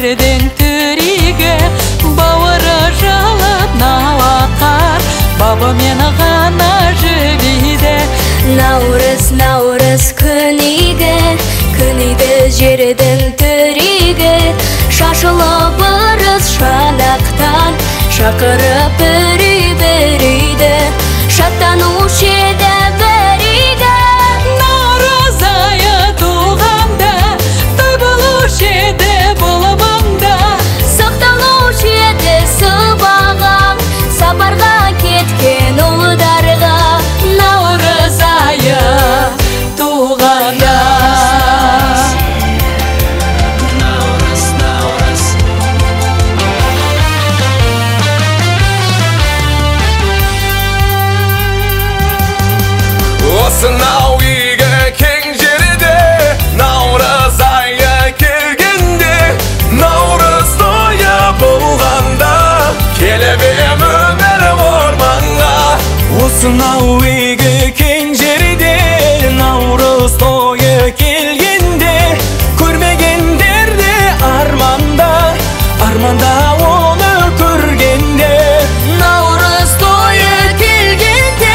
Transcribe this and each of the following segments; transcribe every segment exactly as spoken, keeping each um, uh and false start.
жерден түриге, бауыры жалып науақар, бабы мені ғана жібейді. Наурыз, наурыз күніге, күнігі жердің түриге, шашылып ырыс шанақтан, шақырып үрі-бірейді, шаттанушы еді бірейді. Наурыз айы туғанда, той болушы еді бұл маңда, сақталушы еді сыбағаң, сапарға кеткен ұлдарға. Наурыз айы туғанда. Осынау үйге кең жерде, наурыз айы келгенде, наурыз тойы болғанда, келіп ем өмір орманға. Осынау үйге кең жерде, наурыз тойы келгенде, көрмегендерде арманда, арманда оны көргенде. Наурыз тойы келгенде,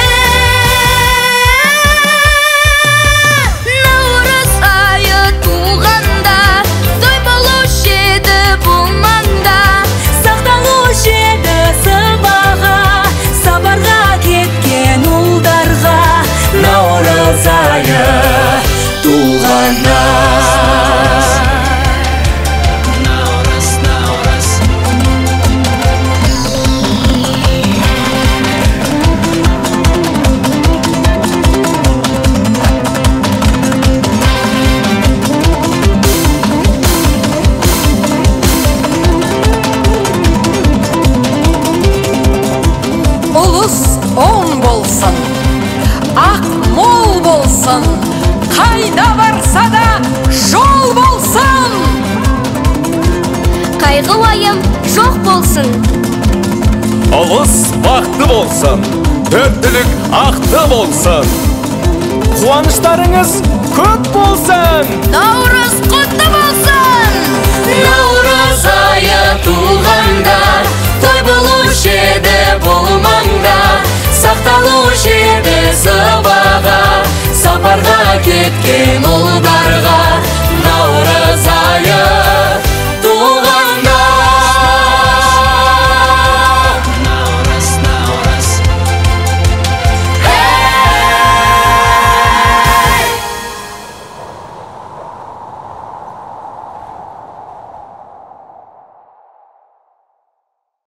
наурыз айы туғанда, той болушы еді бұл маңда, Сақталушы еді сыбаға, сапарға кеткен ұлдарға. Наурыз айы туғанда. Ұлыс оң болсын, ақ мол болсын, қайда барса да жол болсын. қайғы уайым жоқ болсын. Ұлыс бақты болсын, төрттілік ақты болсын. Қуаныштарыңыз көп болсын. Наурыз құтты болсын. Наурыз айы туғанда, той болушы еді бұл маңда, сақталушы еді сыбаға, сапарға кеткен